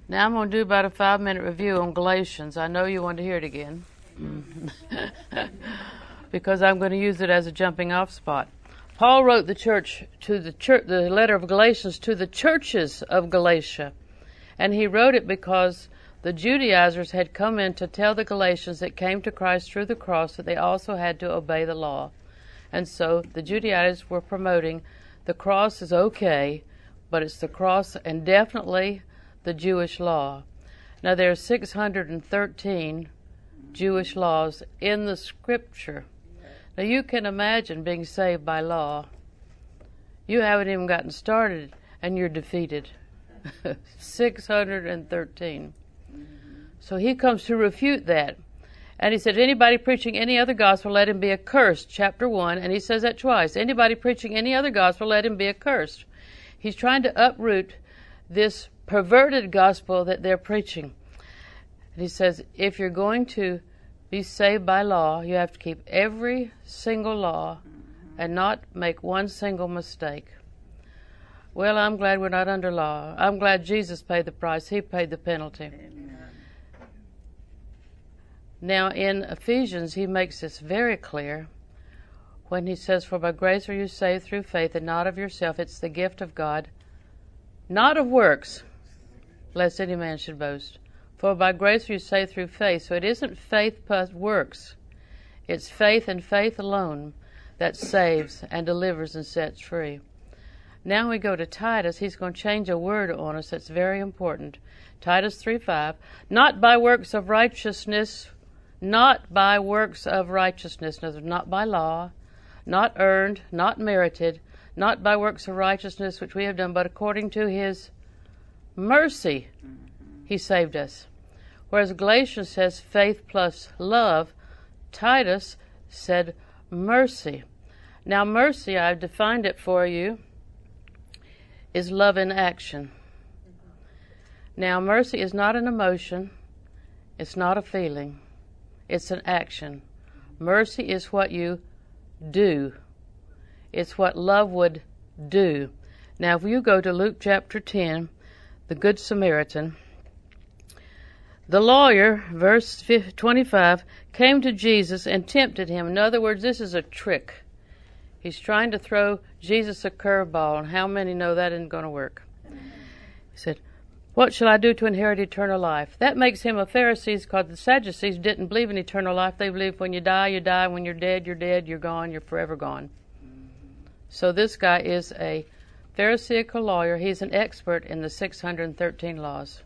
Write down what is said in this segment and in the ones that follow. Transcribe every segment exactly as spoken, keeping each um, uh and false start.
Now I'm going to do about a five-minute review on Galatians. I know you want to hear it again because I'm going to use it as a jumping-off spot. Paul wrote the church to the church, the letter of Galatians to the churches of Galatia, and he wrote it because the Judaizers had come in to tell the Galatians that came to Christ through the cross that they also had to obey the law. And so the Judaizers were promoting the cross is okay, but it's the cross and definitely the Jewish law. Now there are six hundred thirteen Jewish laws in the Scripture. Now you can imagine being saved by law. You haven't even gotten started and you're defeated. six hundred thirteen. So he comes to refute that. And he said, anybody preaching any other gospel, let him be accursed, chapter one. And he says that twice. Anybody preaching any other gospel, let him be accursed. He's trying to uproot this perverted gospel that they're preaching. And he says, if you're going to be saved by law, you have to keep every single law and not make one single mistake. Well, I'm glad we're not under law. I'm glad Jesus paid the price. He paid the penalty. Amen. Now, in Ephesians, he makes this very clear when he says, for by grace are you saved through faith, and not of yourself. It's the gift of God, not of works, lest any man should boast. For by grace are you saved through faith. So it isn't faith plus works. It's faith and faith alone that saves and delivers and sets free. Now we go to Titus. He's going to change a word on us that's very important. Titus three five, not by works of righteousness, not by works of righteousness, not by law, not earned, not merited, not by works of righteousness which we have done, but according to his mercy he saved us. Whereas Galatians says faith plus love, Titus said mercy. Now mercy, I've defined it for you, is love in action. Now mercy is not an emotion, it's not a feeling, it's an action. Mercy is what you do. It's what love would do. Now if you go to Luke chapter ten, the Good Samaritan, the lawyer, verse twenty-five, came to Jesus and tempted him. In other words, this is a trick. He's trying to throw Jesus a curveball, and how many know that isn't going to work? He said, what shall I do to inherit eternal life? That makes him a Pharisee, because the Sadducees didn't believe in eternal life. They believed when you die, you die. When you're dead, you're dead. You're gone. You're forever gone. So this guy is a Pharisaical lawyer. He's an expert in the six hundred thirteen laws.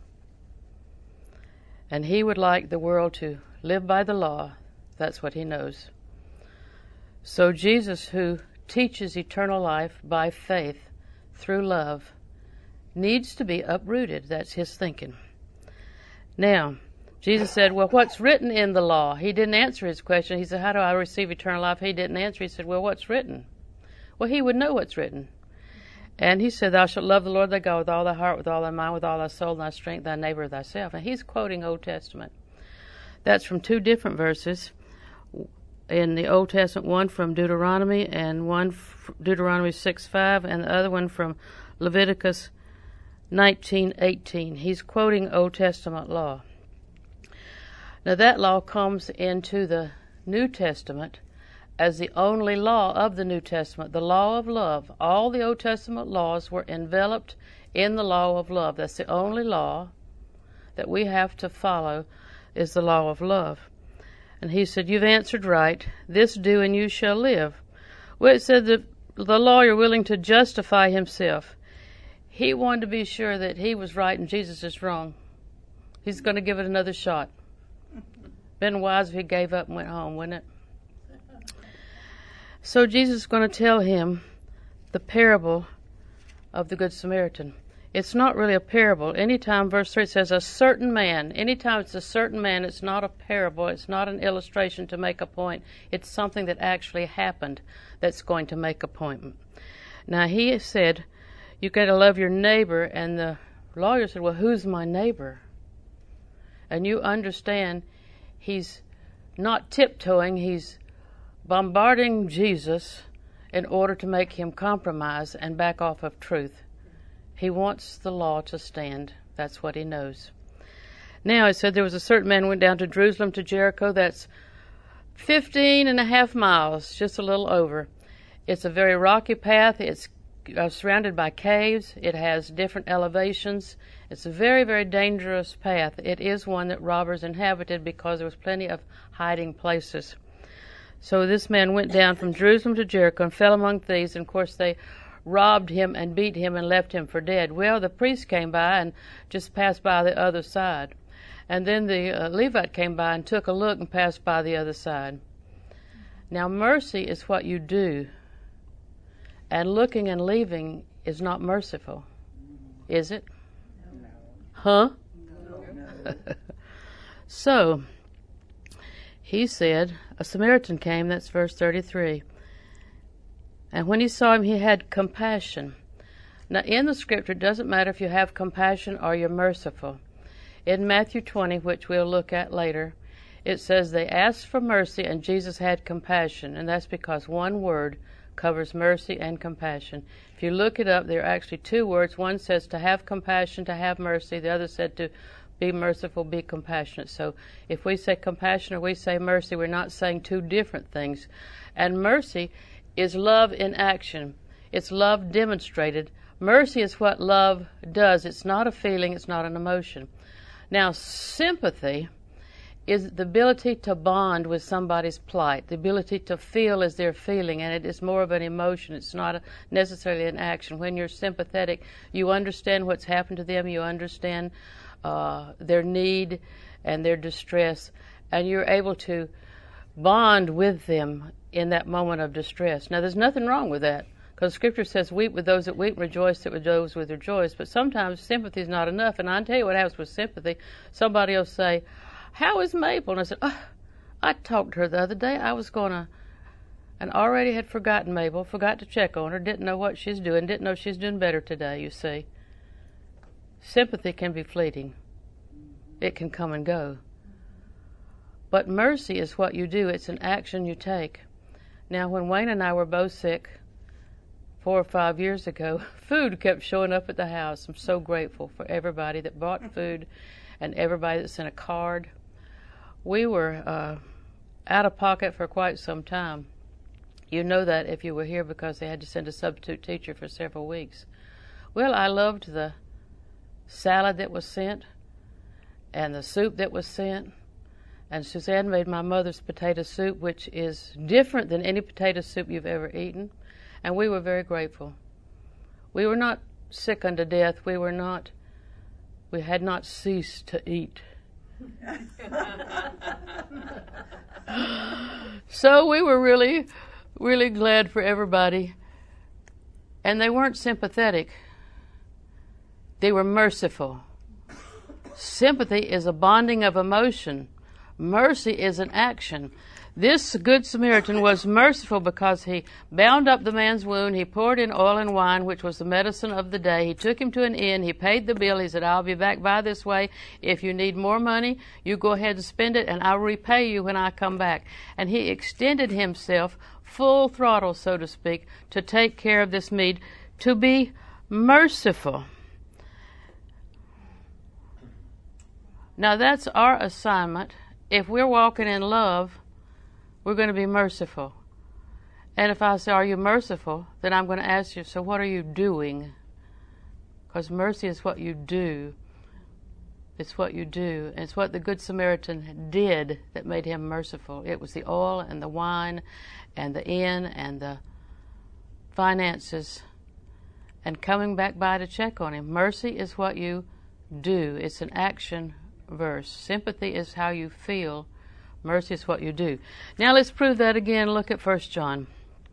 And he would like the world to live by the law. That's what he knows. So Jesus, who teaches eternal life by faith through love, needs to be uprooted. That's his thinking. Now, Jesus said, well, what's written in the law? He didn't answer his question. He said, how do I receive eternal life? He didn't answer. He said, well, what's written? Well, he would know what's written. And he said, thou shalt love the Lord thy God with all thy heart, with all thy mind, with all thy soul, and thy strength, thy neighbor thyself. And he's quoting Old Testament. That's from two different verses. In the Old Testament, one from Deuteronomy, and one from Deuteronomy six five, and the other one from Leviticus nineteen eighteen. He's quoting Old Testament law. Now that law comes into the New Testament as the only law of the New Testament, the law of love. All the Old Testament laws were enveloped in the law of love. That's the only law that we have to follow, is the law of love. And he said, you've answered right. This do and you shall live. Well, it said that the lawyer willing to justify himself. He wanted to be sure that he was right and Jesus is wrong. He's going to give it another shot. Been wise if he gave up and went home, wouldn't it? So Jesus is going to tell him the parable of the Good Samaritan. It's not really a parable. Anytime verse three says a certain man, anytime it's a certain man, it's not a parable. It's not an illustration to make a point. It's something that actually happened that's going to make a point. Now he said, you've got to love your neighbor. And the lawyer said, well, who's my neighbor? And you understand he's not tiptoeing. He's bombarding Jesus in order to make him compromise and back off of truth. He wants the law to stand. That's what he knows. Now, it said there was a certain man who went down to Jerusalem to Jericho. That's fifteen and a half miles, just a little over. It's a very rocky path. It's uh, surrounded by caves. It has different elevations. It's a very, very dangerous path. It is one that robbers inhabited because there was plenty of hiding places. So this man went down from Jerusalem to Jericho and fell among thieves, and of course they robbed him and beat him and left him for dead. Well, the priest came by and just passed by the other side. And then the uh, Levite came by and took a look and passed by the other side. Now, mercy is what you do, and looking and leaving is not merciful, is it? No. Huh? No. So, he said, a Samaritan came, that's verse thirty-three. And when he saw him, he had compassion. Now, in the scripture, it doesn't matter if you have compassion or you're merciful. In Matthew twenty, which we'll look at later, it says they asked for mercy and Jesus had compassion, and that's because one word covers mercy and compassion. If you look it up, there are actually two words. One says to have compassion, to have mercy. The other said to be merciful, be compassionate. So if we say compassion or we say mercy, we're not saying two different things. And mercy is love in action. It's love demonstrated. Mercy is what love does. It's not a feeling, it's not an emotion. Now, sympathy is the ability to bond with somebody's plight, the ability to feel as they're feeling, and it is more of an emotion. It's not a, necessarily an action. When you're sympathetic, you understand what's happened to them, you understand uh, their need and their distress, and you're able to bond with them in that moment of distress. Now, there's nothing wrong with that, because Scripture says, weep with those that weep, rejoice with those that rejoice. But sometimes sympathy is not enough, and I'll tell you what happens with sympathy. Somebody will say, how is Mabel? And I said, oh, I talked to her the other day. I was going to, and already had forgotten Mabel, forgot to check on her, didn't know what she's doing, didn't know she's doing better today, you see. Sympathy can be fleeting. It can come and go. But mercy is what you do. It's an action you take. Now, when Wayne and I were both sick four or five years ago, food kept showing up at the house. I'm so grateful for everybody that bought food and everybody that sent a card. We were uh, out of pocket for quite some time. You know that if you were here, because they had to send a substitute teacher for several weeks. Well, I loved the salad that was sent and the soup that was sent. And Suzanne made my mother's potato soup, which is different than any potato soup you've ever eaten. And we were very grateful. We were not sick unto death. We were not, we had not ceased to eat. So we were really, really glad for everybody. And they weren't sympathetic. They were merciful. Sympathy is a bonding of emotion. Mercy is an action. This Good Samaritan was merciful because he bound up the man's wound. He poured in oil and wine, which was the medicine of the day. He took him to an inn. He paid the bill. He said, I'll be back by this way. If you need more money, you go ahead and spend it, and I'll repay you when I come back. And he extended himself full throttle, so to speak, to take care of this need, to be merciful. Now, that's our assignment. If we're walking in love, we're going to be merciful. And if I say, are you merciful? Then I'm going to ask you, so what are you doing? Because mercy is what you do. It's what you do. And it's what the Good Samaritan did that made him merciful. It was the oil and the wine and the inn and the finances and coming back by to check on him. Mercy is what you do. It's an action verse. Sympathy is how you feel. Mercy is what you do. Now let's prove that again. Look at First John.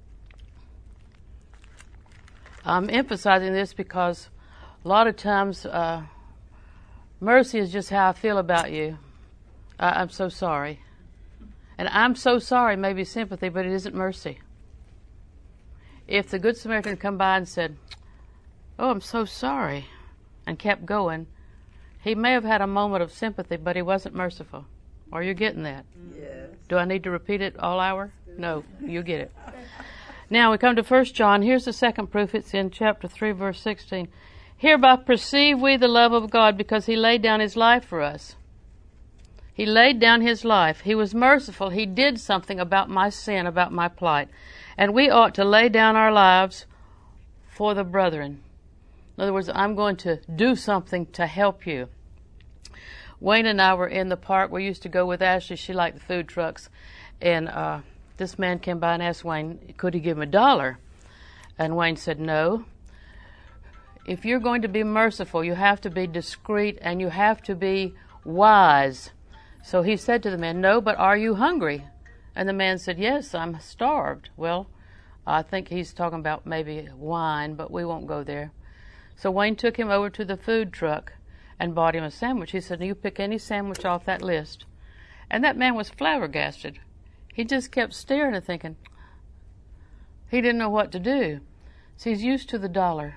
I'm emphasizing this because a lot of times uh, mercy is just how I feel about you. I, I'm so sorry. And I'm so sorry may be sympathy, but it isn't mercy. If the Good Samaritan had come by and said, oh, I'm so sorry, and kept going, he may have had a moment of sympathy, but he wasn't merciful. Are you getting that? Yes. Do I need to repeat it all hour? No, you get it. Now we come to First John. Here's the second proof. It's in chapter three, verse sixteen. Hereby perceive we the love of God, because he laid down his life for us. He laid down his life. He was merciful. He did something about my sin, about my plight. And we ought to lay down our lives for the brethren. In other words, I'm going to do something to help you. Wayne and I were in the park. We used to go with Ashley. She liked the food trucks. And uh, this man came by and asked Wayne, could he give him a dollar? And Wayne said, no. If you're going to be merciful, you have to be discreet and you have to be wise. So he said to the man, no, but are you hungry? And the man said, yes, I'm starved. Well, I think he's talking about maybe wine, but we won't go there. So Wayne took him over to the food truck and bought him a sandwich. He said, you pick any sandwich off that list. And that man was flabbergasted. He just kept staring and thinking. He didn't know what to do. So he's used to the dollar.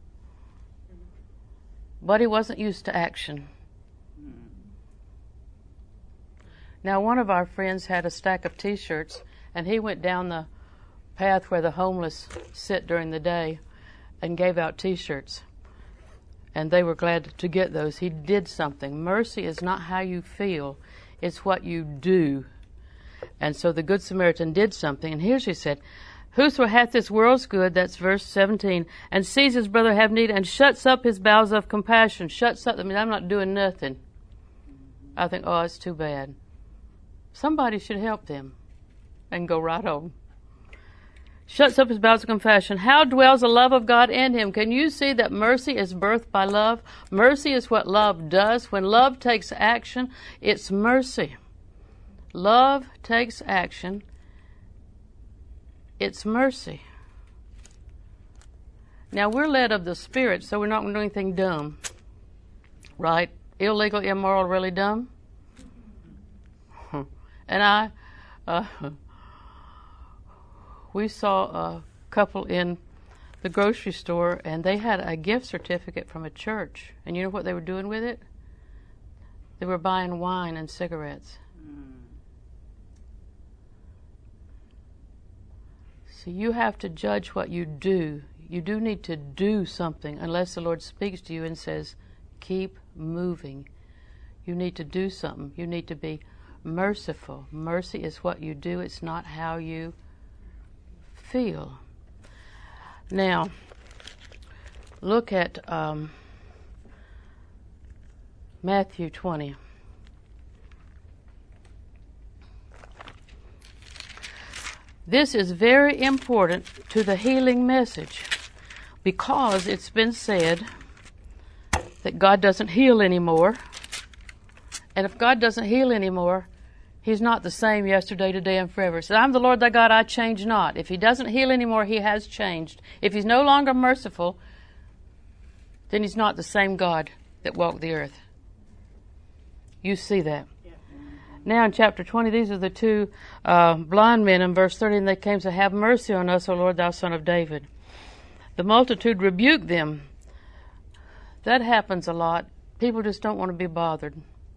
But he wasn't used to action. Now, one of our friends had a stack of T-shirts, and he went down the path where the homeless sit during the day and gave out T-shirts. And they were glad to get those. He did something. Mercy is not how you feel. It's what you do. And so the Good Samaritan did something. And here's what he said, whoso hath this world's good, that's verse seventeen, and sees his brother have need and shuts up his bowels of compassion. Shuts up, I mean, I'm not doing nothing. I think, oh, it's too bad. Somebody should help them and go right on. Shuts up his bowels of compassion. How dwells the love of God in him? Can you see that mercy is birthed by love? Mercy is what love does. When love takes action, it's mercy. Love takes action. It's mercy. Now, we're led of the Spirit, so we're not going to do anything dumb. Right? Illegal, immoral, really dumb? And I, uh, we saw a couple in the grocery store, and they had a gift certificate from a church. And you know what they were doing with it? They were buying wine and cigarettes. So you have to judge what you do. You do need to do something unless the Lord speaks to you and says, keep moving. You need to do something. You need to be merciful. Mercy is what you do. It's not how you feel. Now, look at um, Matthew twenty. This is very important to the healing message because it's been said that God doesn't heal anymore. And if God doesn't heal anymore, He's not the same yesterday, today, and forever. He said, I'm the Lord thy God, I change not. If He doesn't heal anymore, He has changed. If He's no longer merciful, then He's not the same God that walked the earth. You see that. Now in chapter twenty, these are the two uh, blind men in verse thirty, and they came to have mercy on us, O Lord, thou son of David. The multitude rebuked them. That happens a lot. People just don't want to be bothered.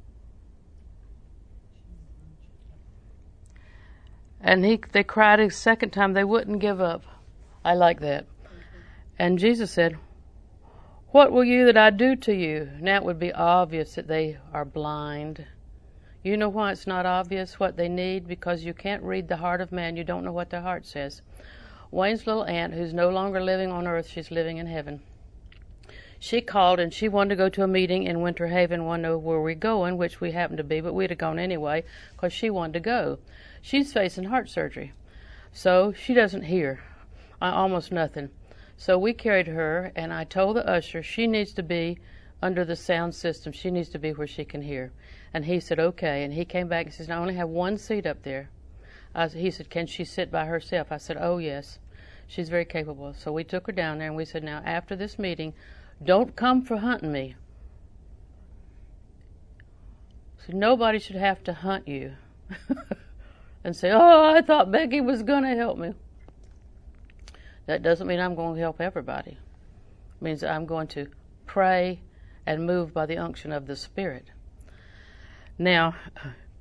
And he, they cried a second time. They wouldn't give up. I like that. And Jesus said, what will you that I do to you? Now it would be obvious that they are blind. You know why it's not obvious what they need? Because you can't read the heart of man. You don't know what their heart says. Wayne's little aunt, who's no longer living on earth, she's living in heaven. She called and she wanted to go to a meeting in Winter Haven, wanted to know where we're going, which we happened to be, but we'd have gone anyway because she wanted to go. She's facing heart surgery, so she doesn't hear uh, almost nothing. So we carried her, and I told the usher she needs to be under the sound system. She needs to be where she can hear. And he said, okay. And he came back and says, I only have one seat up there. I, he said, can she sit by herself? I said, oh, yes. She's very capable. So we took her down there, and we said, now, after this meeting, don't come for hunting me. So nobody should have to hunt you and say, oh, I thought Becky was going to help me. That doesn't mean I'm going to help everybody. It means I'm going to pray and move by the unction of the Spirit. Now,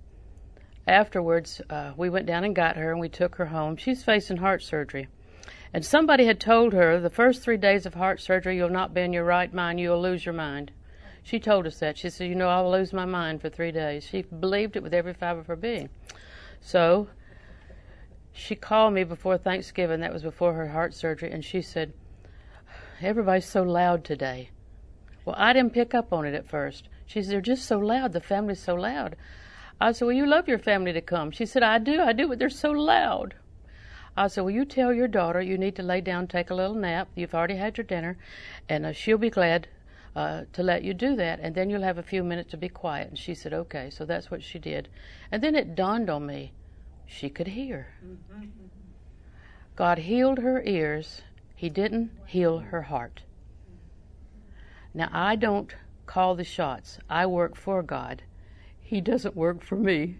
afterwards, uh, we went down and got her, and we took her home. She's facing heart surgery. And somebody had told her, the first three days of heart surgery, you'll not be in your right mind, you'll lose your mind. She told us that. She said, you know, I will lose my mind for three days. She believed it with every fiber of her being. So she called me before Thanksgiving, that was before her heart surgery, and she said, everybody's so loud today. Well, I didn't pick up on it at first. She said, they're just so loud, the family's so loud. I said, well, you love your family to come. She said, I do, I do, but they're so loud. I said, well, you tell your daughter you need to lay down, take a little nap. You've already had your dinner, and uh, she'll be glad uh, to let you do that, and then you'll have a few minutes to be quiet. And she said, okay, so that's what she did. And then it dawned on me, she could hear. Mm-hmm. God healed her ears. He didn't heal her heart. Now, I don't call the shots. I work for God. He doesn't work for me.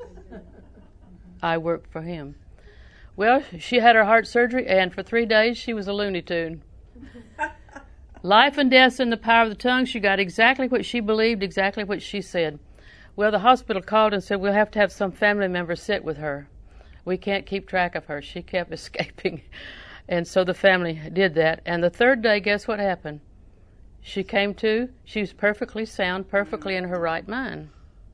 I work for him. Well, she had her heart surgery, and for three days she was a Looney Tune. Life and death's in the power of the tongue. She got exactly what she believed, exactly what she said. Well, the hospital called and said, we'll have to have some family member sit with her. We can't keep track of her. She kept escaping. And so the family did that. And the third day, guess what happened? She came to. She was perfectly sound, perfectly in her right mind.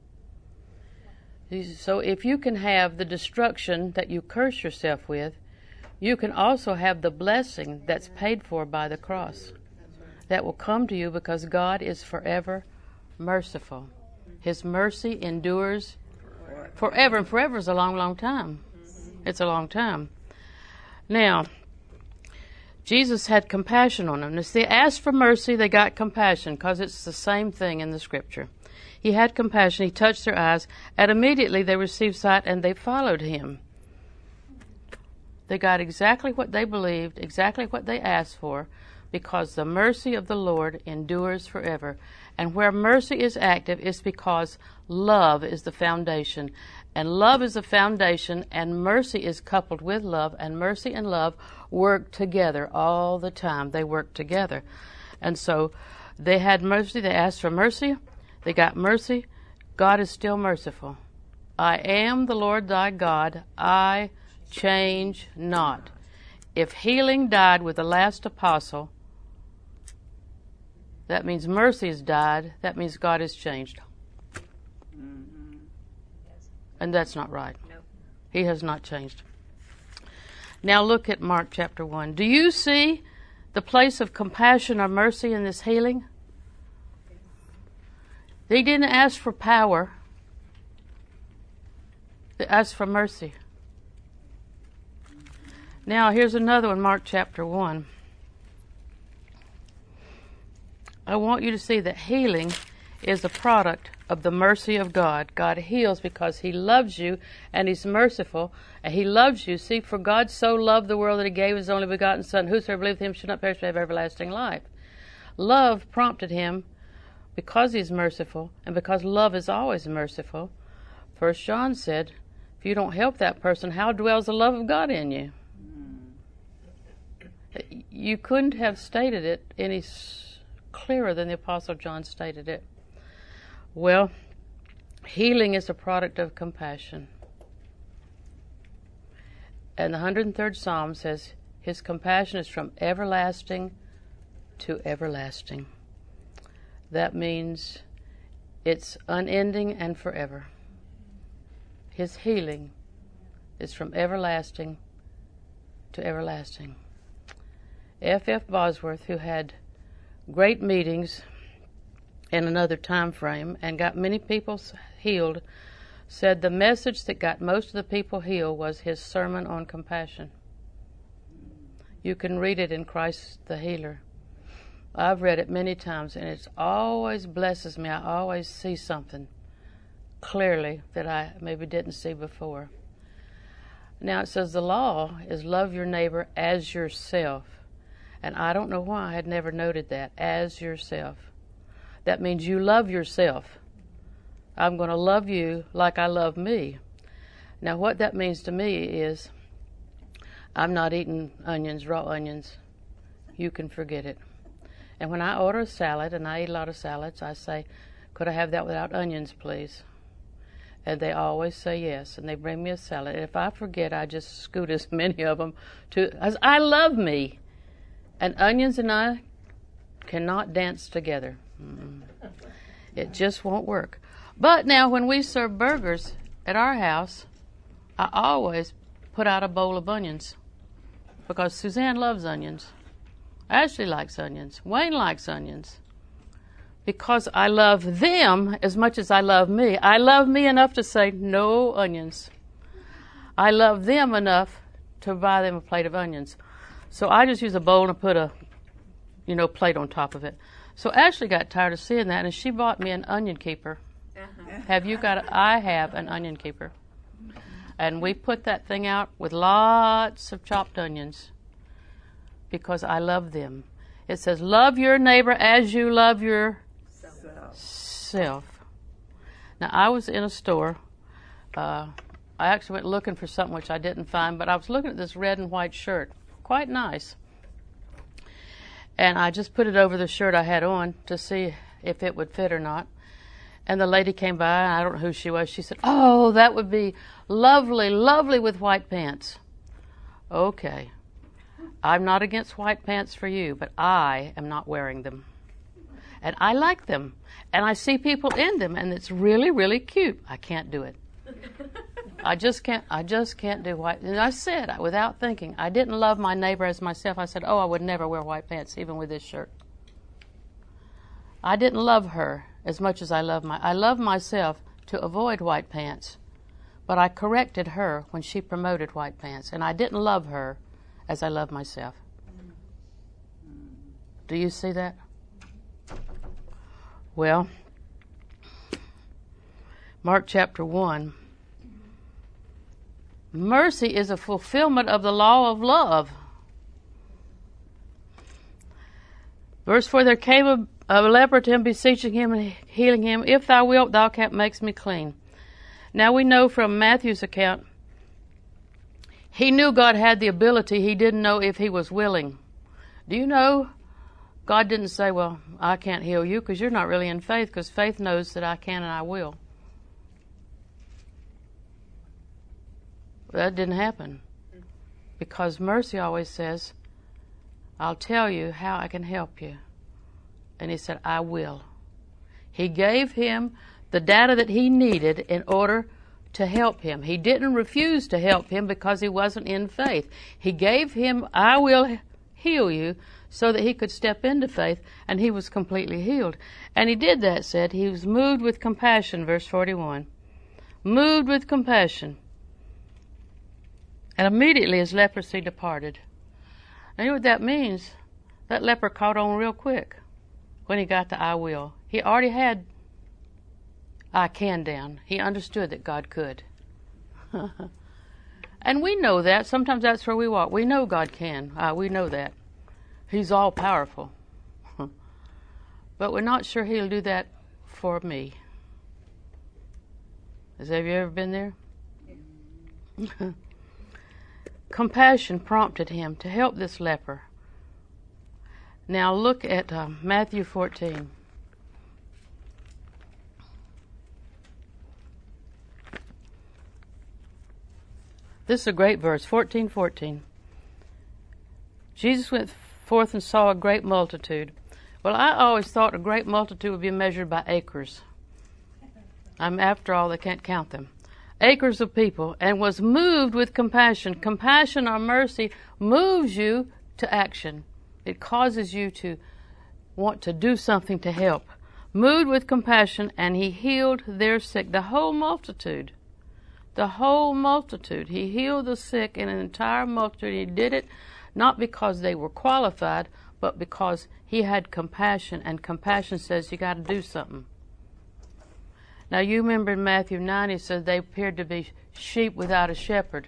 So if you can have the destruction that you curse yourself with, you can also have the blessing that's paid for by the cross. That will come to you because God is forever merciful. His mercy endures forever, and forever is a long, long time. It's a long time. Now, Jesus had compassion on them. They asked for mercy, they got compassion, because it's the same thing in the Scripture. He had compassion, he touched their eyes, and immediately they received sight and they followed him. They got exactly what they believed, exactly what they asked for, because the mercy of the Lord endures forever. And where mercy is active is because love is the foundation. And love is the foundation, and mercy is coupled with love, and mercy and love work together all the time. They work together. And so they had mercy, they asked for mercy, they got mercy. God is still merciful. I am the Lord thy God, I change not. If healing died with the last apostle, that means mercy has died. That means God has changed. Mm-hmm. And that's not right. Nope. He has not changed. Now look at Mark chapter one. Do you see the place of compassion or mercy in this healing? They didn't ask for power. They asked for mercy. Now here's another one, Mark chapter one. I want you to see that healing is a product of the mercy of God. God heals because he loves you and he's merciful and he loves you. See, for God so loved the world that he gave his only begotten Son, whosoever believeth him should not perish but have everlasting life. Love prompted him because he's merciful, and because love is always merciful. First John said, if you don't help that person, how dwells the love of God in you? You couldn't have stated it any clearer than the Apostle John stated it. Well, healing is a product of compassion. And the one hundred third Psalm says, his compassion is from everlasting to everlasting. That means it's unending and forever. His healing is from everlasting to everlasting. F F Bosworth, who had great meetings in another time frame and got many people healed, said the message that got most of the people healed was his sermon on compassion. You can read it in Christ the Healer. I've read it many times, and it always blesses me. I always see something clearly that I maybe didn't see before. Now it says the law is love your neighbor as yourself. And I don't know why I had never noted that, as yourself. That means you love yourself. I'm going to love you like I love me. Now what that means to me is I'm not eating onions, raw onions. You can forget it. And when I order a salad, and I eat a lot of salads, I say, could I have that without onions, please? And they always say yes, and they bring me a salad. And if I forget, I just scoot as many of them to, as I love me. And onions and I cannot dance together. Mm. It just won't work. But now when we serve burgers at our house, I always put out a bowl of onions because Suzanne loves onions. Ashley likes onions. Wayne likes onions. Because I love them as much as I love me. I love me enough to say no onions. I love them enough to buy them a plate of onions. So I just use a bowl and put a, you know, plate on top of it. So Ashley got tired of seeing that, and she bought me an onion keeper. Uh-huh. Have you got a, I have an onion keeper. And we put that thing out with lots of chopped onions because I love them. It says, love your neighbor as you love yourself. Self. Now, I was in a store. Uh, I actually went looking for something which I didn't find, but I was looking at this red and white shirt. Quite nice. And I just put it over the shirt I had on to see if it would fit or not. And the lady came by, I don't know who she was. She said, oh, that would be lovely, lovely with white pants. Okay. I'm not against white pants for you, but I am not wearing them. And I like them. And I see people in them, and it's really, really cute. I can't do it. I just can't, I just can't do white. And I said, without thinking, I didn't love my neighbor as myself. I said, oh, I would never wear white pants, even with this shirt. I didn't love her as much as I love my, I love myself to avoid white pants. But I corrected her when she promoted white pants. And I didn't love her as I love myself. Do you see that? Well, Mark chapter one. Mercy is a fulfillment of the law of love. Verse four, there came a, a leper to him, beseeching him and healing him. If thou wilt, thou canst make me clean. Now we know from Matthew's account, he knew God had the ability. He didn't know if he was willing. Do you know, God didn't say, well, I can't heal you because you're not really in faith, because faith knows that I can and I will. That didn't happen. Because mercy always says, I'll tell you how I can help you. And he said, I will. He gave him the data that he needed in order to help him. He didn't refuse to help him because he wasn't in faith. He gave him, I will heal you, so that he could step into faith, and he was completely healed. And he did that, said, he was moved with compassion, verse forty-one. Moved with compassion. And immediately his leprosy departed. And you know what that means? That leper caught on real quick when he got to I will. He already had I can down. He understood that God could. And we know that. Sometimes that's where we walk. We know God can. Uh, we know that. He's all powerful. But we're not sure he'll do that for me. Has have you ever been there? Compassion prompted him to help this leper. Now look at uh, Matthew fourteen. This is a great verse, fourteen fourteen. Jesus went forth and saw a great multitude. Well, I always thought a great multitude would be measured by acres. I'm after all, they can't count them. Acres of people, and was moved with compassion. Compassion or mercy moves you to action. It causes you to want to do something to help. Moved with compassion, and he healed their sick. The whole multitude. The whole multitude. He healed the sick in an entire multitude. He did it not because they were qualified, but because he had compassion, and compassion says you got to do something. Now you remember in Matthew nine, he said they appeared to be sheep without a shepherd.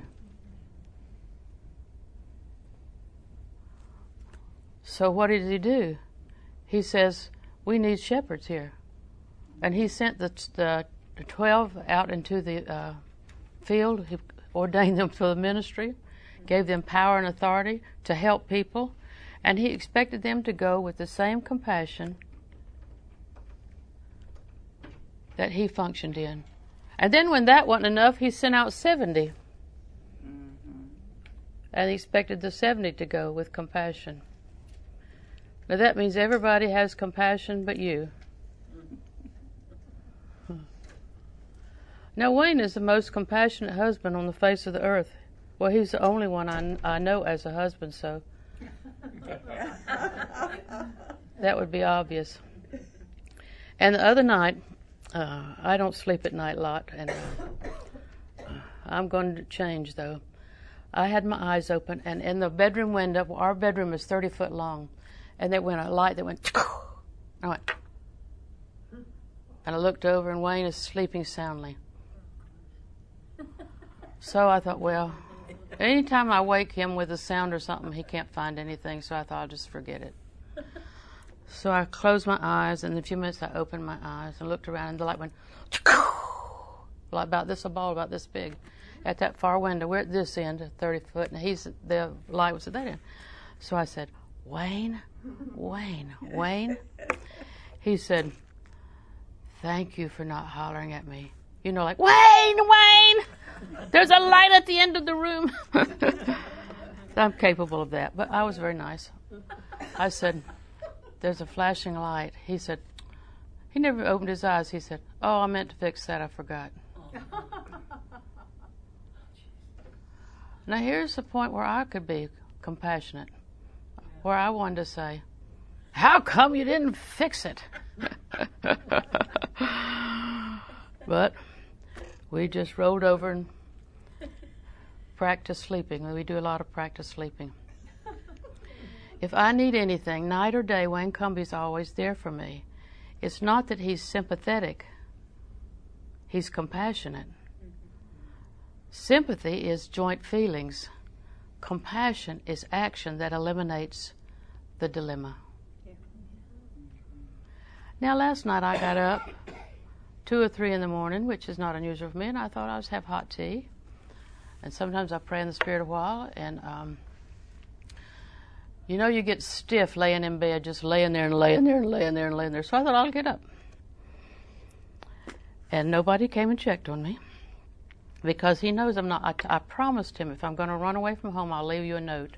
So what did he do? He says, we need shepherds here. And he sent the, the, the twelve out into the uh, field. He ordained them for the ministry, gave them power and authority to help people, and he expected them to go with the same compassion that he functioned in. And then when that wasn't enough, he sent out seventy. Mm-hmm. And he expected the seventy to go with compassion. Now that means everybody has compassion but you. Now Wayne is the most compassionate husband on the face of the earth. Well, he's the only one I, I know as a husband, so that would be obvious. And the other night, uh, I don't sleep at night a lot, and uh, I'm going to change, though. I had my eyes open, and in the bedroom window, our bedroom is thirty foot long, and there went a light that went, I went, and I looked over, and Wayne is sleeping soundly. So I thought, well, anytime I wake him with a sound or something, he can't find anything, so I thought I'll just forget it. So I closed my eyes, and in a few minutes I opened my eyes and looked around, and the light went, like about this, a ball about this big, at that far window. We're at this end, at thirty foot, and he's the light was at that end. So I said, Wayne, Wayne, Wayne. He said, thank you for not hollering at me. You know, like, Wayne, Wayne, there's a light at the end of the room. I'm capable of that, but I was very nice. I said, there's a flashing light. He said, he never opened his eyes. He said, oh, I meant to fix that. I forgot. Now, here's the point where I could be compassionate, where I wanted to say, how come you didn't fix it? But we just rolled over and practiced sleeping. We do a lot of practice sleeping. If I need anything, night or day, Wayne Cumby's always there for me. It's not that he's sympathetic. He's compassionate. Sympathy is joint feelings. Compassion is action that eliminates the dilemma. Now, last night I got up two or three in the morning, which is not unusual for me, and I thought I'd just have hot tea. And sometimes I pray in the Spirit a while, and um, you know, you get stiff laying in bed, just laying there and laying there and laying there and laying there. So I thought I'll get up. And nobody came and checked on me because he knows I'm not. I, I promised him if I'm going to run away from home, I'll leave you a note.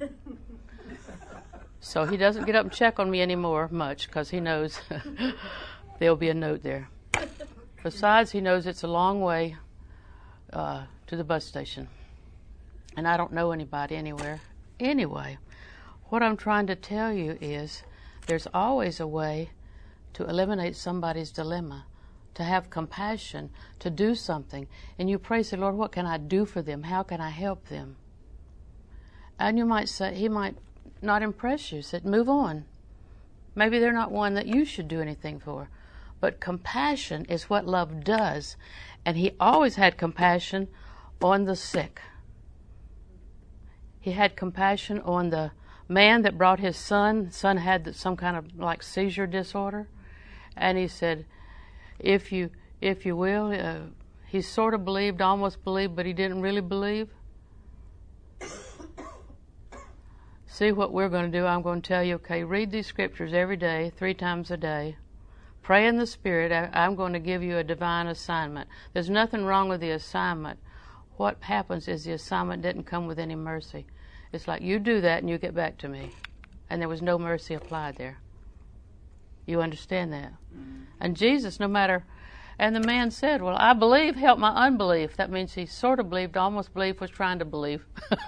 So he doesn't get up and check on me anymore much because he knows there'll be a note there. Besides, he knows it's a long way uh, to the bus station. And I don't know anybody anywhere. Anyway, what I'm trying to tell you is there's always a way to eliminate somebody's dilemma, to have compassion, to do something. And you pray, say, Lord, what can I do for them? How can I help them? And you might say, he might not impress you. Said, move on. Maybe they're not one that you should do anything for. But compassion is what love does. And he always had compassion on the sick. He had compassion on the man that brought his son. Son had some kind of like seizure disorder. And he said, if you if you will, uh, he sort of believed, almost believed, but he didn't really believe. See what we're going to do. I'm going to tell you, okay, read these scriptures every day, three times a day. Pray in the Spirit. I, I'm going to give you a divine assignment. There's nothing wrong with the assignment. What happens is the assignment didn't come with any mercy. It's like you do that and you get back to me. And there was no mercy applied there. You understand that? Mm-hmm. And Jesus, no matter, and the man said, well, I believe, help my unbelief. That means he sort of believed, almost believed, was trying to believe.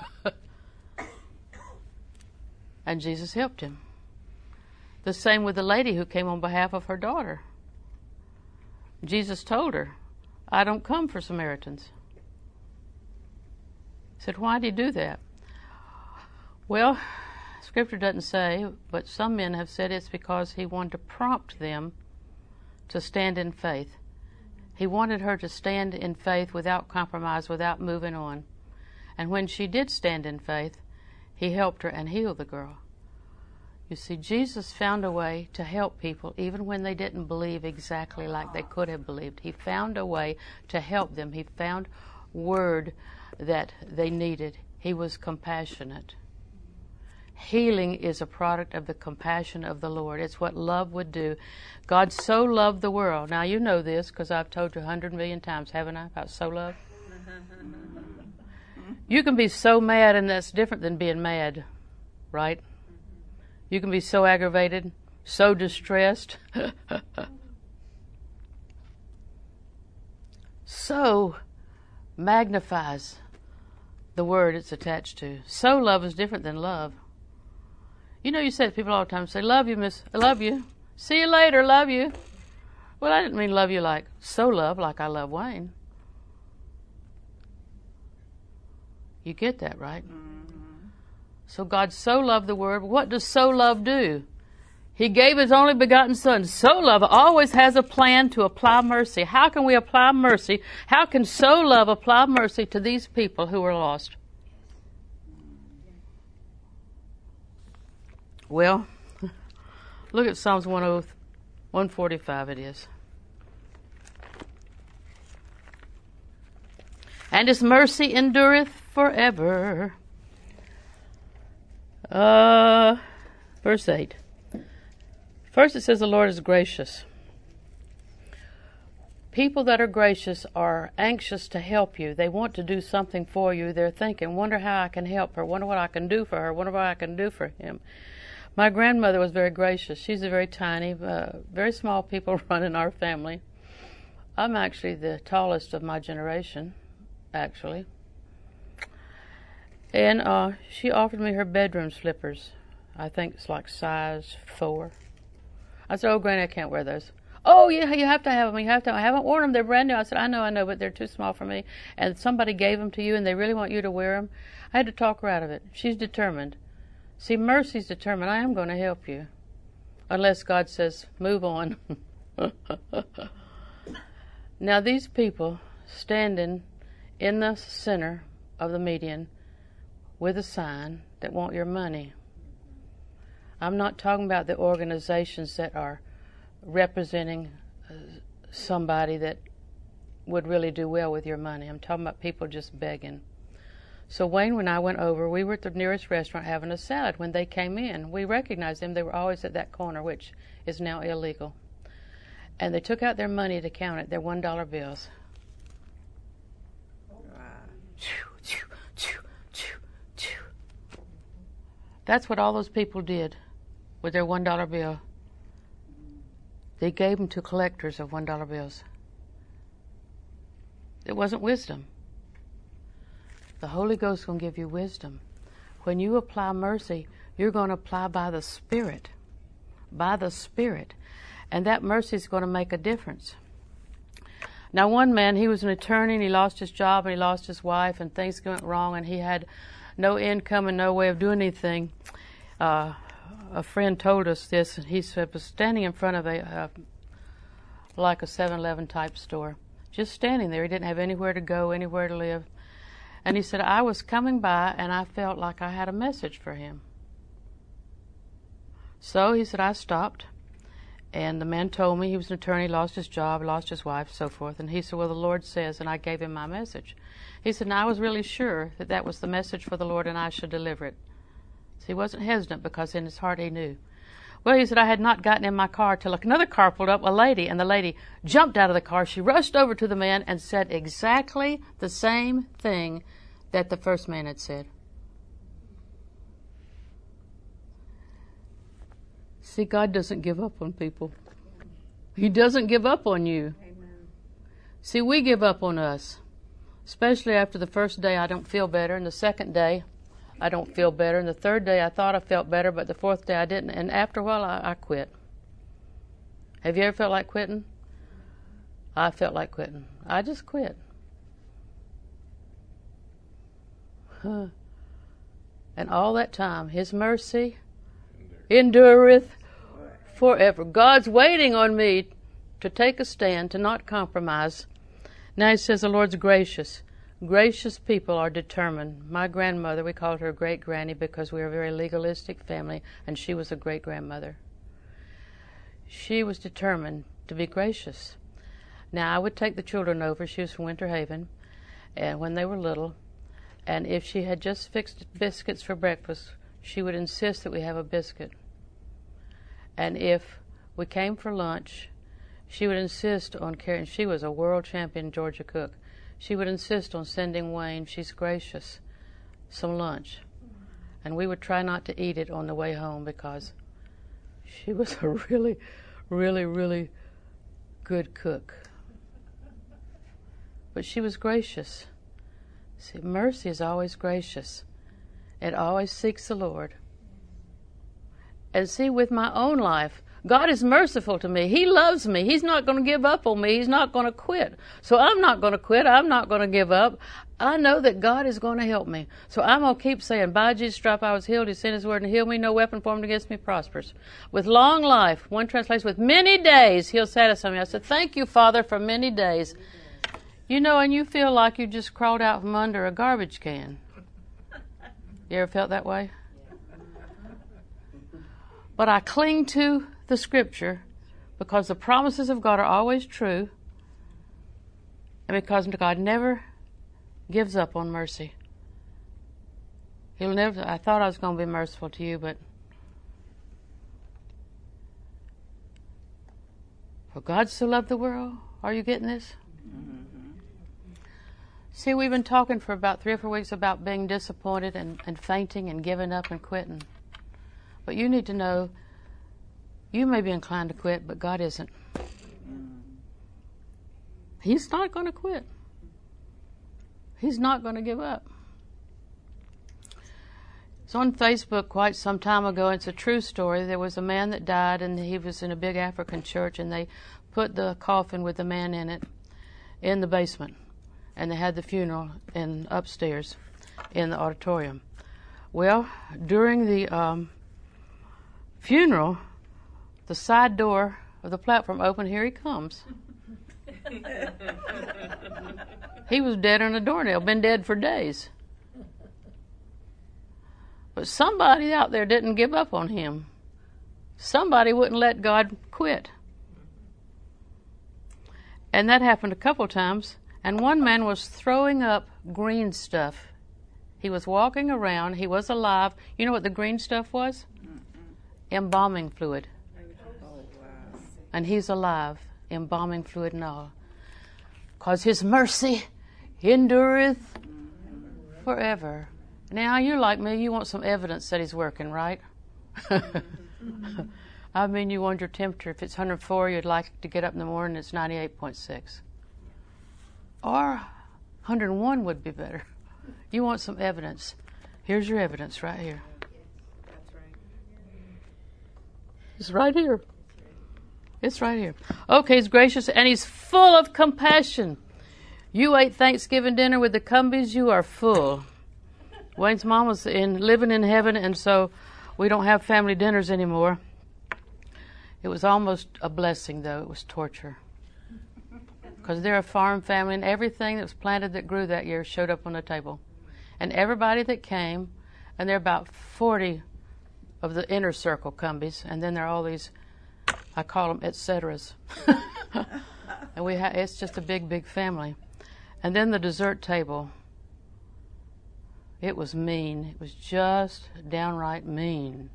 And Jesus helped him. The same with the lady who came on behalf of her daughter. Jesus told her, I don't come for Samaritans. He said, why did he do that? Well, Scripture doesn't say, but some men have said it's because he wanted to prompt them to stand in faith. He wanted her to stand in faith without compromise, without moving on. And when she did stand in faith, he helped her and healed the girl. You see, Jesus found a way to help people even when they didn't believe exactly like they could have believed. He found a way to help them. He found word that they needed. He was compassionate. Healing is a product of the compassion of the Lord. It's what love would do. God so loved the world. Now you know this because I've told you a hundred million times, haven't I, about so love? You can be so mad, and that's different than being mad, right? You can be so aggravated, so distressed. So magnifies the word it's attached to. So love is different than love. You know, you say to people all the time, say, love you, miss, I love you. See you later, love you. Well, I didn't mean love you like so love, like I love Wayne. You get that, right? Mm-hmm. So God so loved the word. What does so love do? He gave his only begotten Son. So love always has a plan to apply mercy. How can we apply mercy? How can so love apply mercy to these people who are lost? Well, look at Psalms one forty-five it is. And his mercy endureth forever. Uh, verse eight. First it says the Lord is gracious. People that are gracious are anxious to help you. They want to do something for you. They're thinking, wonder how I can help her, wonder what I can do for her, wonder what I can do for him. My grandmother was very gracious. She's a very tiny, uh, very small people run in our family. I'm actually the tallest of my generation, actually. And uh, she offered me her bedroom slippers. I think it's like size four. I said, oh, Granny, I can't wear those. Oh, yeah, you have to have them. You have to. I haven't worn them. They're brand new. I said, I know, I know, but they're too small for me. And somebody gave them to you, and they really want you to wear them. I had to talk her out of it. She's determined. See, mercy's determined. I am going to help you. Unless God says, move on. Now, these people standing in the center of the median with a sign that want your money. I'm not talking about the organizations that are representing uh, somebody that would really do well with your money. I'm talking about people just begging. So Wayne, when I went over, we were at the nearest restaurant having a salad. When they came in, we recognized them. They were always at that corner, which is now illegal. And they took out their money to count it, their one dollar bills. That's what all those people did with their one dollar bill. They gave them to collectors of one dollar bills. It wasn't wisdom. The Holy Ghost is going to give you wisdom. When you apply mercy, you're going to apply by the Spirit. By the Spirit. And that mercy is going to make a difference. Now, one man, he was an attorney, and he lost his job, and he lost his wife, and things went wrong, and he had no income and no way of doing anything. Uh, a friend told us this, and he said, was standing in front of a, uh, like a seven eleven type store, just standing there. He didn't have anywhere to go, anywhere to live. And he said, I was coming by, and I felt like I had a message for him. So he said, I stopped, and the man told me he was an attorney, lost his job, lost his wife, so forth. And he said, well, the Lord says, and I gave him my message. He said, now I was really sure that that was the message for the Lord, and I should deliver it. So he wasn't hesitant because in his heart he knew. Well, he said, I had not gotten in my car till another car pulled up, a lady, and the lady jumped out of the car. She rushed over to the man and said exactly the same thing that the first man had said. See, God doesn't give up on people. He doesn't give up on you. Amen. See, we give up on us, especially after the first day I don't feel better, and the second day I don't feel better, and the third day I thought I felt better, but the fourth day I didn't, and after a while I, I quit. Have you ever felt like quitting? I felt like quitting. I just quit. Huh. And all that time, His mercy endureth forever. God's waiting on me to take a stand, to not compromise. Now He says the Lord's gracious. Gracious people are determined. My grandmother, we called her great granny because we were a very legalistic family, and she was a great grandmother. She was determined to be gracious. Now I would take the children over. She was from Winter Haven, and when they were little, and if she had just fixed biscuits for breakfast, she would insist that we have a biscuit. And if we came for lunch, she would insist on carrying, she was a world champion Georgia cook, she would insist on sending Wayne, she's gracious, some lunch. And we would try not to eat it on the way home because she was a really, really, really good cook. But she was gracious. See, mercy is always gracious. It always seeks the Lord. And see, with my own life, God is merciful to me. He loves me. He's not going to give up on me. He's not going to quit. So I'm not going to quit. I'm not going to give up. I know that God is going to help me. So I'm going to keep saying, by Jesus' stripe I was healed. He sent His word and healed me. No weapon formed against me prospers. With long life, one translation, with many days, He'll satisfy me. I said, thank you, Father, for many days. You know, and you feel like you just crawled out from under a garbage can. You ever felt that way? But I cling to the Scripture because the promises of God are always true, and because God never gives up on mercy. He'll never. I thought I was going to be merciful to you, but for God so loved the world. Are you getting this? Mm-hmm. See, we've been talking for about three or four weeks about being disappointed and, and fainting and giving up and quitting. But you need to know, you may be inclined to quit, but God isn't. He's not going to quit. He's not going to give up. It's on Facebook quite some time ago. It's a true story. There was a man that died, and he was in a big African church, and they put the coffin with the man in it in the basement, and they had the funeral in upstairs in the auditorium. Well, during the um, funeral, the side door of the platform opened. Here he comes. He was dead on a doornail, been dead for days. But somebody out there didn't give up on him. Somebody wouldn't let God quit. And that happened a couple times. And one man was throwing up green stuff. He was walking around. He was alive. You know what the green stuff was? Mm-mm. Embalming fluid. Oh, wow. And he's alive, embalming fluid and all. Because His mercy endureth forever. Now, you're like me. You want some evidence that He's working, right? I mean, you want your temperature. If it's one hundred four, you'd like to get up in the morning, it's ninety-eight point six. Or one hundred one would be better. You want some evidence. Here's your evidence right here. That's right. It's right here. It's right here. Okay, He's gracious and He's full of compassion. You ate Thanksgiving dinner with the Cumbies, you are full. Wayne's mom was in living in heaven, and so we don't have family dinners anymore. It was almost a blessing, though. It was torture. Because they're a farm family, and everything that was planted that grew that year showed up on the table. And everybody that came, and there are about forty of the inner circle Cumbies, and then there are all these, I call them et ceteras. And we ha- it's just a big, big family. And then the dessert table, it was mean. It was just downright mean.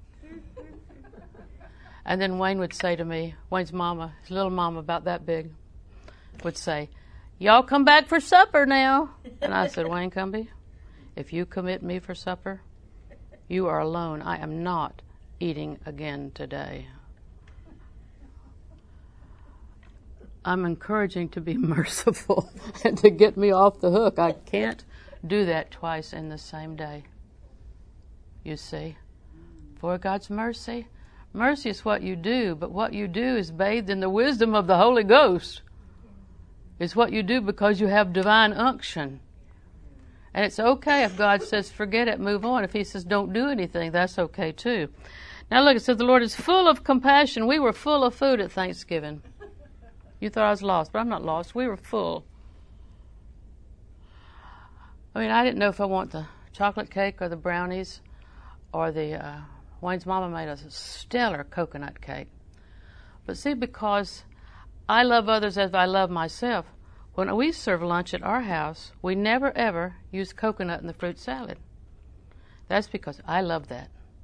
And then Wayne would say to me, Wayne's mama, his little mama about that big, would say, y'all come back for supper now. And I said, Wayne Cumby, if you commit me for supper, you are alone. I am not eating again today. I'm encouraging to be merciful and to get me off the hook. I can't do that twice in the same day. You see, for God's mercy, mercy is what you do, but what you do is bathed in the wisdom of the Holy Ghost. It's what you do because you have divine unction. And it's okay if God says, forget it, move on. If He says, don't do anything, that's okay too. Now look, it says the Lord is full of compassion. We were full of food at Thanksgiving. You thought I was lost, but I'm not lost. We were full. I mean, I didn't know if I want the chocolate cake or the brownies or the, uh, Wayne's mama made a stellar coconut cake. But see, because I love others as I love myself, when we serve lunch at our house, we never ever use coconut in the fruit salad. That's because I love that.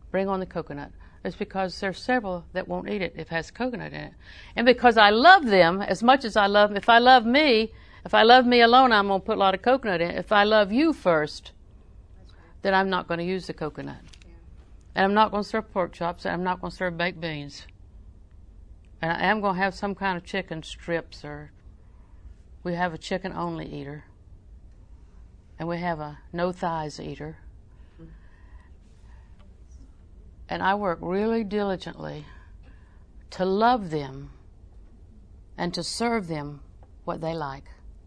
bring on the coconut. It's because there's several that won't eat it if it has coconut in it. And because I love them as much as I love them, if I love me, if I love me alone, I'm going to put a lot of coconut in it. If I love you first, then I'm not going to use the coconut. Yeah. And I'm not going to serve pork chops, and I'm not going to serve baked beans. And I am going to have some kind of chicken strips, or we have a chicken-only eater. And we have a no-thighs eater. And I work really diligently to love them and to serve them what they like.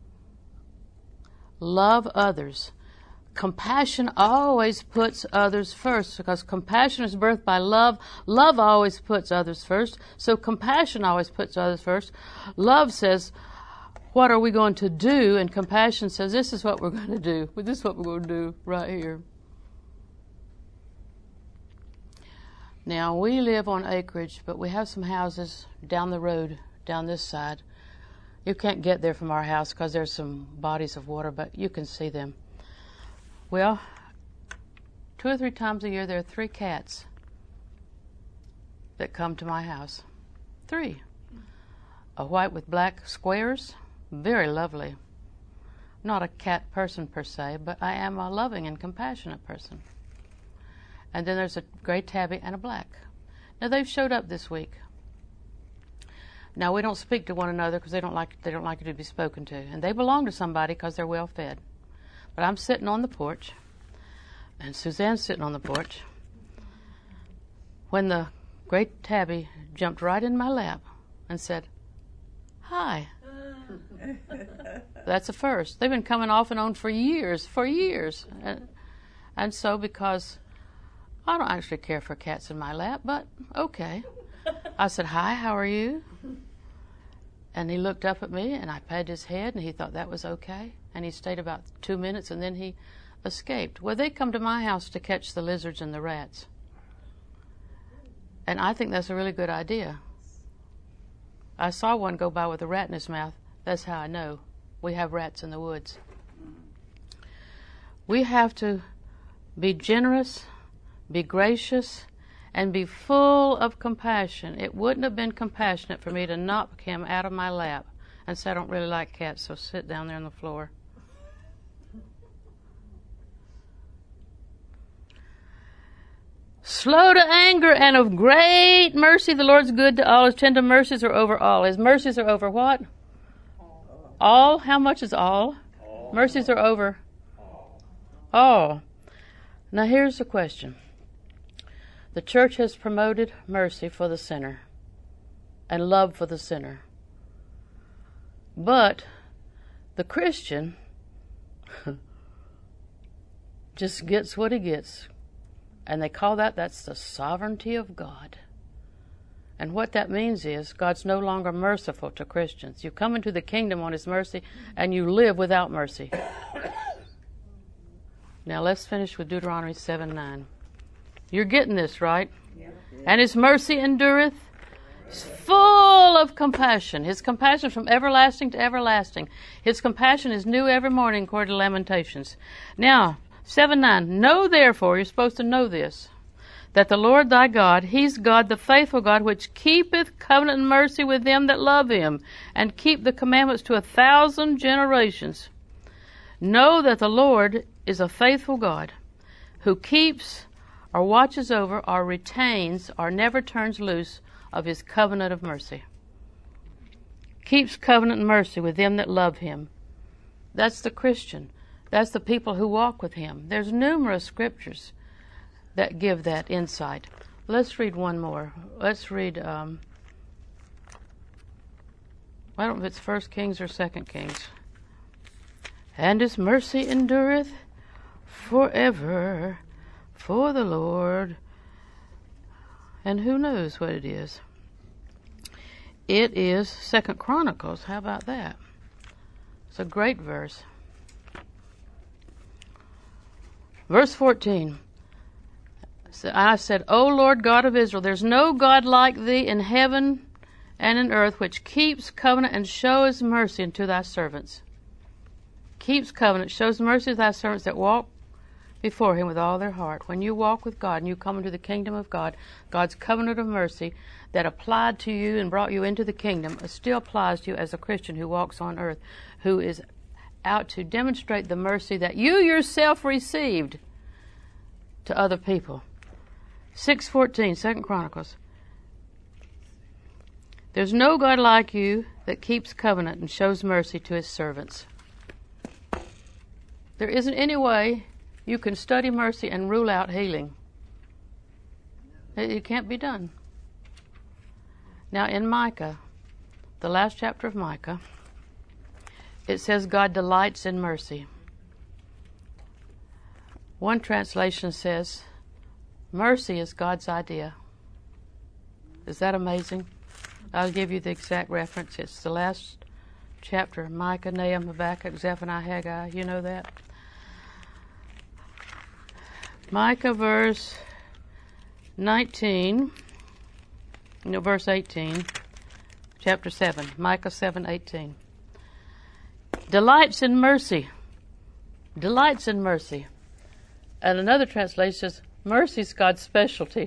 Love others. Compassion always puts others first, because compassion is birthed by love. Love always puts others first, so compassion always puts others first. Love says, what are we going to do? And compassion says, this is what we're going to do. This is what we're going to do right here. Now, we live on acreage, but we have some houses down the road, down this side. You can't get there from our house because there's some bodies of water, but you can see them. Well, two or three times a year, there are three cats that come to my house. Three. A white with black squares, very lovely. I'm not a cat person per se, but I am a loving and compassionate person. And then there's a gray tabby and a black. Now, they've showed up this week. Now, we don't speak to one another because they don't like they don't like it to be spoken to. And they belong to somebody because they're well fed. But I'm sitting on the porch, and Suzanne's sitting on the porch, when the great tabby jumped right in my lap and said, hi. That's a first. They've been coming off and on for years, for years. And, and so because I don't actually care for cats in my lap, but okay. I said, hi, how are you? And he looked up at me, and I patted his head, and he thought that was okay. And he stayed about two minutes, and then he escaped. Well, they come to my house to catch the lizards and the rats. And I think that's a really good idea. I saw one go by with a rat in his mouth. That's how I know we have rats in the woods. We have to be generous, be gracious, and be full of compassion. It wouldn't have been compassionate for me to knock him out of my lap and say, I don't really like cats, so sit down there on the floor. Slow to anger and of great mercy. The Lord's good to all. His tender mercies are over all. His mercies are over what? All. All? How much is all? All. Mercies are over all. all. Now here's the question. The church has promoted mercy for the sinner and love for the sinner. But the Christian just gets what he gets. And they call that, that's the sovereignty of God. And what that means is God's no longer merciful to Christians. You come into the kingdom on His mercy, and you live without mercy. Now let's finish with Deuteronomy seven nine. You're getting this, right? Yeah. And His mercy endureth. He's full of compassion. His compassion from everlasting to everlasting. His compassion is new every morning, according to Lamentations. Now, seven nine. Know therefore, you're supposed to know this, that the Lord thy God, He's God, the faithful God, which keepeth covenant and mercy with them that love Him, and keep the commandments to a thousand generations. Know that the Lord is a faithful God, who keeps or watches over or retains or never turns loose of His covenant of mercy. Keeps covenant and mercy with them that love Him. That's the Christian. That's the people who walk with Him. There's numerous scriptures that give that insight. Let's read one more. Let's read, um, I don't know if it's First Kings or Second Kings. And His mercy endureth forever for the Lord. And who knows what it is? It is Second Chronicles. How about that? It's a great verse. Verse fourteen. I said, O Lord God of Israel, there's no God like Thee in heaven and in earth, which keeps covenant and shows mercy unto Thy servants. Keeps covenant, shows mercy to Thy servants that walk before Him with all their heart. When you walk with God and you come into the kingdom of God, God's covenant of mercy that applied to you and brought you into the kingdom still applies to you as a Christian who walks on earth, who is out to demonstrate the mercy that you yourself received to other people. six fourteen, Second Chronicles. There's no God like you that keeps covenant and shows mercy to His servants. There isn't any way you can study mercy and rule out healing. It, it can't be done. Now in Micah, the last chapter of Micah, it says God delights in mercy. One translation says, mercy is God's idea. Is that amazing? I'll give you the exact reference. It's the last chapter, Micah, Nahum, Habakkuk, Zephaniah, Haggai. You know that? Micah verse nineteen, no, verse eighteen, chapter seven, Micah seven eighteen. Delights in mercy. Delights in mercy. And another translation says, mercy is God's specialty.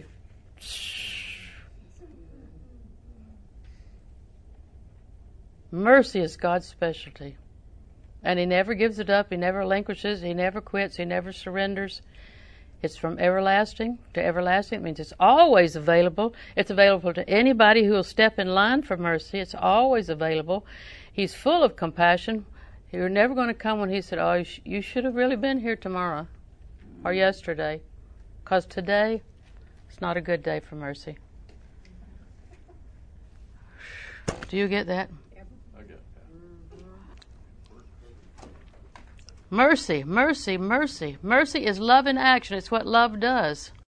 Mercy is God's specialty. And He never gives it up. He never relinquishes. He never quits. He never surrenders. It's from everlasting to everlasting. It means it's always available. It's available to anybody who will step in line for mercy. It's always available. He's full of compassion. You're never going to come when He said, oh, you, sh- you should have really been here tomorrow or yesterday. Because today, it's not a good day for mercy. Do you get that? Mercy, mercy, mercy. Mercy is love in action. It's what love does.